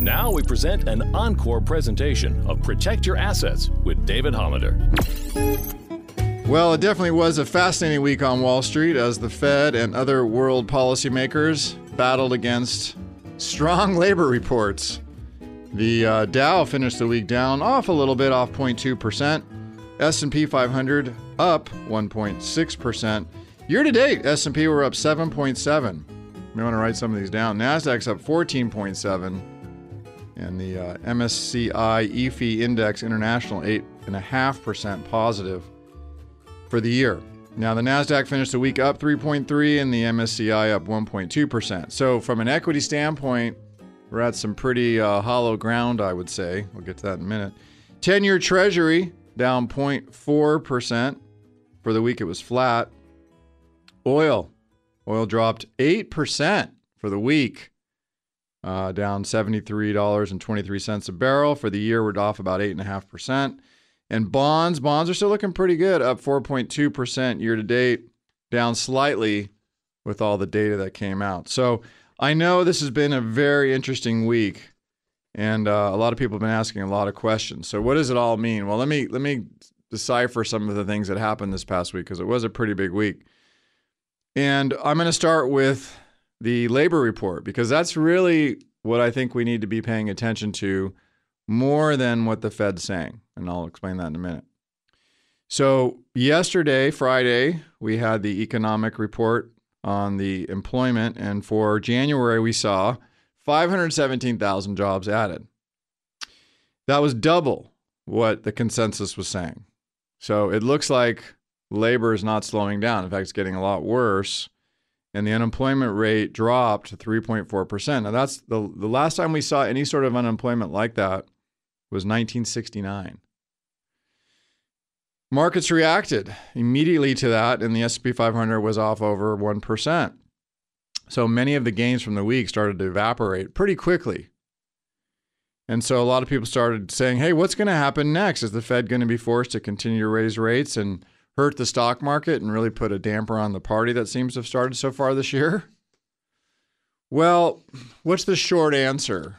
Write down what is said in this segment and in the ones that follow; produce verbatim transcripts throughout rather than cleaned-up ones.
Now we present an encore presentation of Protect Your Assets with David Hollander. Well, it definitely was a fascinating week on Wall Street as the Fed and other world policymakers battled against strong labor reports. The uh, Dow finished the week down off a little bit, off zero point two percent. S and P five hundred up one point six percent. Year to date, S and P were up seven point seven. You may want to write some of these down. NASDAQ's up fourteen point seven. And the uh, M S C I E F I Index International eight point five percent positive for the year. Now, the NASDAQ finished the week up three point three and the M S C I up one point two percent. So from an equity standpoint, we're at some pretty uh, hollow ground, I would say. We'll get to that in a minute. ten-year Treasury down zero point four percent. For the week, it was flat. Oil. Oil dropped eight percent for the week, uh, down seventy-three dollars and twenty-three cents a barrel. For the year, we're off about eight point five percent. And bonds, bonds are still looking pretty good, up four point two percent year to date, down slightly with all the data that came out. So I know this has been a very interesting week, and uh, a lot of people have been asking a lot of questions. So what does it all mean? Well, let me let me decipher some of the things that happened this past week, because it was a pretty big week. And I'm going to start with the labor report, because that's really what I think we need to be paying attention to more than what the Fed's saying. And I'll explain that in a minute. So yesterday, Friday, we had the economic report on the employment. And for January, we saw five hundred seventeen thousand jobs added. That was double what the consensus was saying. So it looks like labor is not slowing down. In fact, it's getting a lot worse. And the unemployment rate dropped to three point four percent. Now, that's the, the last time we saw any sort of unemployment like that was nineteen sixty-nine. Markets reacted immediately to that, and the S and P five hundred was off over one percent. So many of the gains from the week started to evaporate pretty quickly. And so a lot of people started saying, hey, what's going to happen next? Is the Fed going to be forced to continue to raise rates and hurt the stock market and really put a damper on the party that seems to have started so far this year? Well, what's the short answer?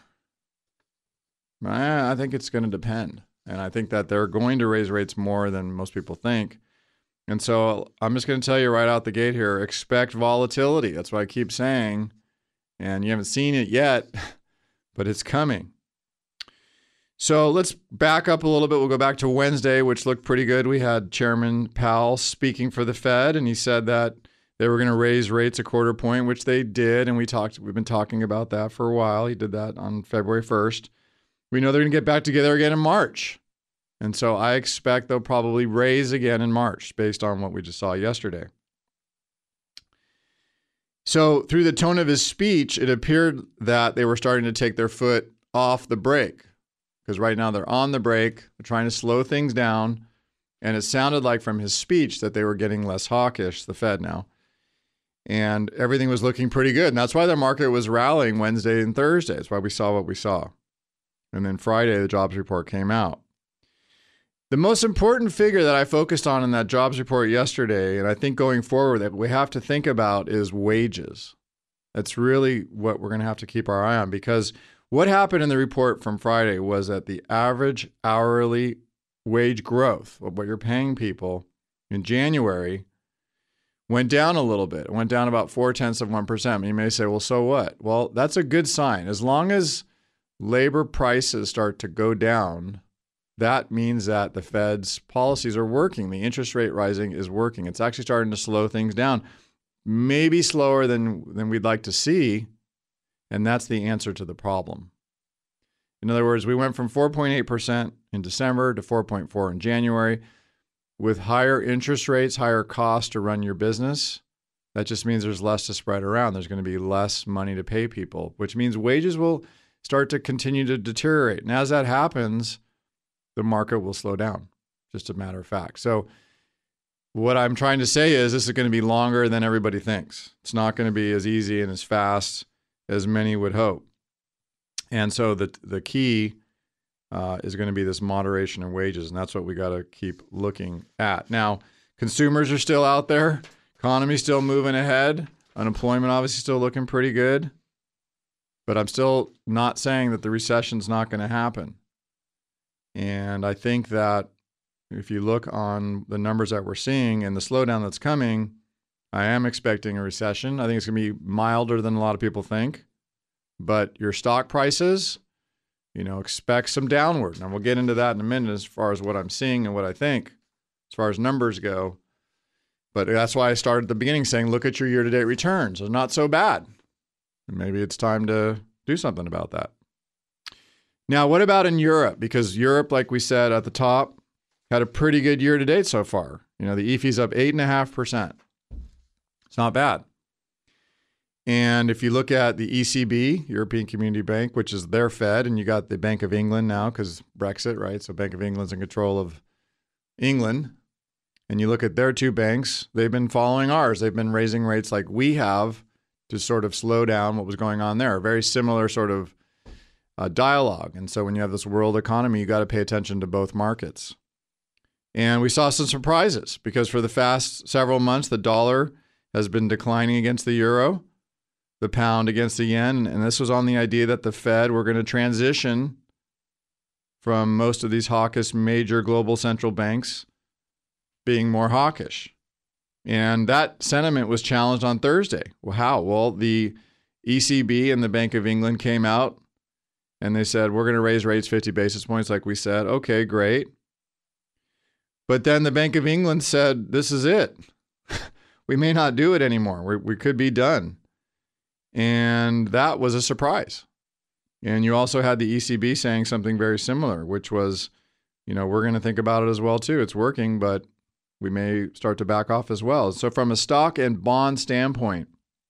I think it's going to depend. And I think that they're going to raise rates more than most people think. And so I'm just going to tell you right out the gate here, expect volatility. That's what I keep saying. And you haven't seen it yet, but it's coming. So let's back up a little bit. We'll go back to Wednesday, which looked pretty good. We had Chairman Powell speaking for the Fed, and he said that they were going to raise rates a quarter point, which they did. And we talked, we've been talking about that for a while. He did that on February first. We know they're going to get back together again in March. And so I expect they'll probably raise again in March based on what we just saw yesterday. So through the tone of his speech, it appeared that they were starting to take their foot off the brake, because right now they're on the brake. They're trying to slow things down. And it sounded like from his speech that they were getting less hawkish, the Fed now. And everything was looking pretty good. And that's why the market was rallying Wednesday and Thursday. That's why we saw what we saw. And then Friday, the jobs report came out. The most important figure that I focused on in that jobs report yesterday, and I think going forward that we have to think about, is wages. That's really what we're going to have to keep our eye on, because what happened in the report from Friday was that the average hourly wage growth, what you're paying people in January, went down a little bit. It went down about four tenths of one percent. You may say, well, so what? Well, that's a good sign. As long as labor prices start to go down, that means that the Fed's policies are working. The interest rate rising is working. It's actually starting to slow things down, maybe slower than, than we'd like to see. And that's the answer to the problem. In other words, we went from four point eight percent in December to four point four in January. With higher interest rates, higher costs to run your business, that just means there's less to spread around. There's going to be less money to pay people, which means wages will start to continue to deteriorate. And as that happens, the market will slow down, just a matter of fact. So what I'm trying to say is this is going to be longer than everybody thinks. It's not going to be as easy and as fast as many would hope. And so the the key uh, is going to be this moderation in wages, and that's what we got to keep looking at. Now, consumers are still out there. Economy's still moving ahead. Unemployment obviously still looking pretty good. But I'm still not saying that the recession's not going to happen. And I think that if you look on the numbers that we're seeing and the slowdown that's coming, I am expecting a recession. I think it's going to be milder than a lot of people think. But your stock prices, you know, expect some downward. And we'll get into that in a minute as far as what I'm seeing and what I think as far as numbers go. But that's why I started at the beginning saying, look at your year-to-date returns. They're not so bad. And maybe it's time to do something about that. Now, what about in Europe? Because Europe, like we said at the top, had a pretty good year-to-date so far. You know, the E F I's up eight point five percent. It's not bad. And if you look at the E C B, European Community Bank, which is their Fed, and you got the Bank of England now because Brexit, right? So Bank of England's in control of England. And you look at their two banks, they've been following ours. They've been raising rates like we have to sort of slow down what was going on there. A very similar sort of uh, dialogue. And so when you have this world economy, you got to pay attention to both markets. And we saw some surprises because for the past several months, the dollar has been declining against the euro, the pound against the yen. And this was on the idea that the Fed were going to transition from most of these hawkish major global central banks being more hawkish. And that sentiment was challenged on Thursday. Well, how? Well, the E C B and the Bank of England came out and they said, we're going to raise rates fifty basis points like we said. Okay, great. But then the Bank of England said, this is it. We may not do it anymore. We, we could be done. And that was a surprise. And you also had the E C B saying something very similar, which was, you know, we're going to think about it as well, too. It's working, but we may start to back off as well. So from a stock and bond standpoint,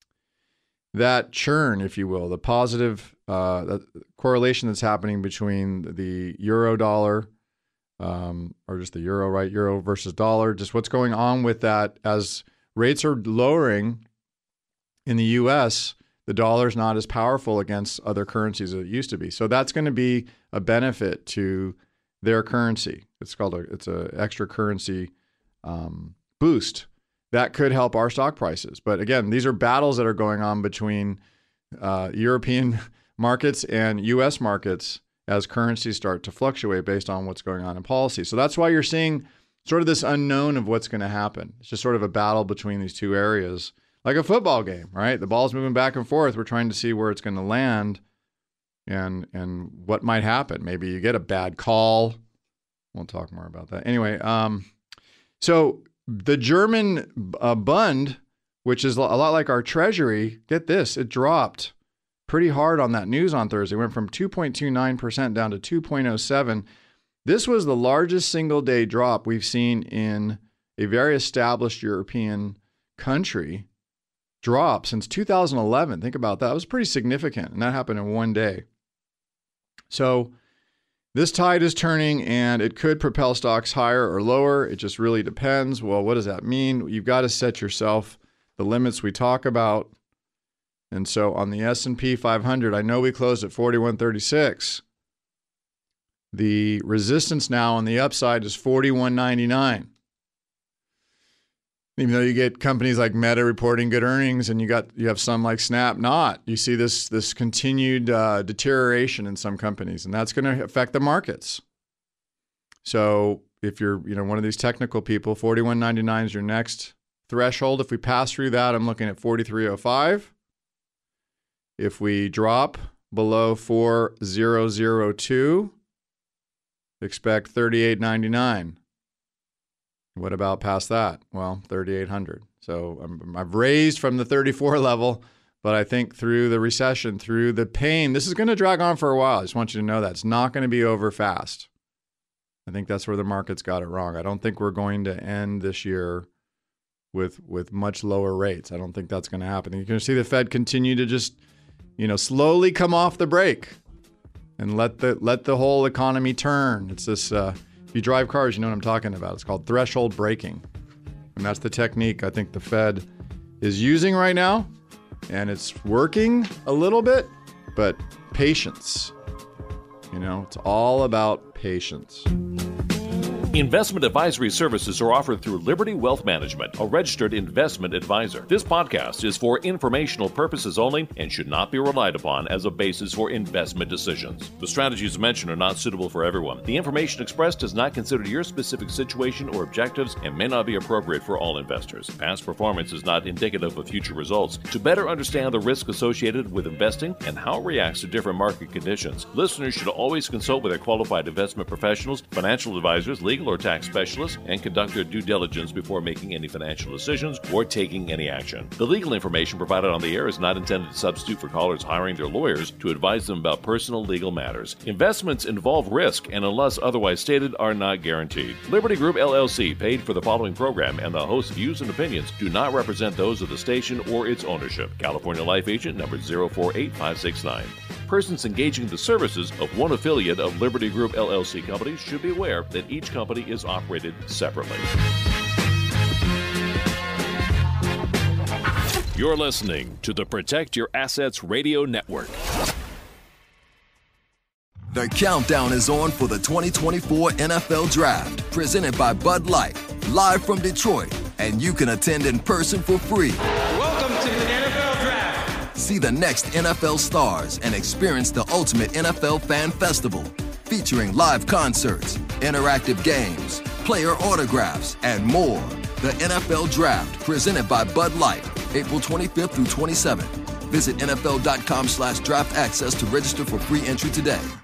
that churn, if you will, the positive uh, the correlation that's happening between the euro dollar um, or just the euro, right? Euro versus dollar, just what's going on with that as rates are lowering in the U S, the dollar's not as powerful against other currencies as it used to be. So that's going to be a benefit to their currency. It's called a, it's a extra currency um, boost. That could help our stock prices. But again, these are battles that are going on between uh, European markets and U S markets as currencies start to fluctuate based on what's going on in policy. So that's why you're seeing sort of this unknown of what's going to happen. It's just sort of a battle between these two areas, like a football game, right? The ball's moving back and forth. We're trying to see where it's going to land and and what might happen. Maybe you get a bad call. We'll talk more about that. Anyway, um, so the German uh, Bund, which is a lot like our Treasury, get this, it dropped pretty hard on that news on Thursday. It went from two point two nine percent down to two point oh seven. This was the largest single day drop we've seen in a very established European country drop since two thousand eleven. Think about that. It was pretty significant, and that happened in one day. So this tide is turning, and it could propel stocks higher or lower. It just really depends. Well, what does that mean? You've got to set yourself the limits we talk about. And so on the S and P five hundred, I know we closed at forty-one thirty-six. The resistance now on the upside is forty-one ninety-nine. Even though you get companies like Meta reporting good earnings, and you got you have some like Snap not, you see this this continued uh, deterioration in some companies, and that's going to affect the markets. So if you're you know one of these technical people, forty-one ninety-nine is your next threshold. If we pass through that, I'm looking at forty-three oh five. If we drop below four thousand two, expect thirty-eight ninety-nine. What about past that? Well, thirty-eight hundred. So um, I've raised from the thirty-four level, but I think through the recession, through the pain, this is going to drag on for a while. I just want you to know that it's not going to be over fast. I think that's where the market's got it wrong. I don't think we're going to end this year with with much lower rates. I don't think that's going to happen. You're going to see the Fed continue to just, you know, slowly come off the brake and let the let the whole economy turn. It's this. Uh, If you drive cars, you know what I'm talking about. It's called threshold braking. And that's the technique I think the Fed is using right now. And it's working a little bit, but patience. You know, it's all about patience. Investment advisory services are offered through Liberty Wealth Management, a registered investment advisor. This podcast is for informational purposes only and should not be relied upon as a basis for investment decisions. The strategies mentioned are not suitable for everyone. The information expressed does not consider your specific situation or objectives and may not be appropriate for all investors. Past performance is not indicative of future results. To better understand the risk associated with investing and how it reacts to different market conditions, listeners should always consult with their qualified investment professionals, financial advisors, legal or tax specialists, and conduct their due diligence before making any financial decisions or taking any action. The legal information provided on the air is not intended to substitute for callers hiring their lawyers to advise them about personal legal matters. Investments involve risk and, unless otherwise stated, are not guaranteed. Liberty Group L L C paid for the following program, and the host's views and opinions do not represent those of the station or its ownership. California Life Agent number zero four eight five six nine. Persons engaging the services of one affiliate of Liberty Group L L C companies should be aware that each company is operated separately. You're listening to the Protect Your Assets Radio Network. The countdown is on for the twenty twenty-four N F L Draft, presented by Bud Light, live from Detroit, and you can attend in person for free. Welcome to the N F L Draft. See the next N F L stars and experience the ultimate N F L fan festival, featuring live concerts, interactive games, player autographs, and more. The N F L Draft, presented by Bud Light, April twenty-fifth through twenty-seventh. Visit N F L dot com slash draft access to register for free entry today.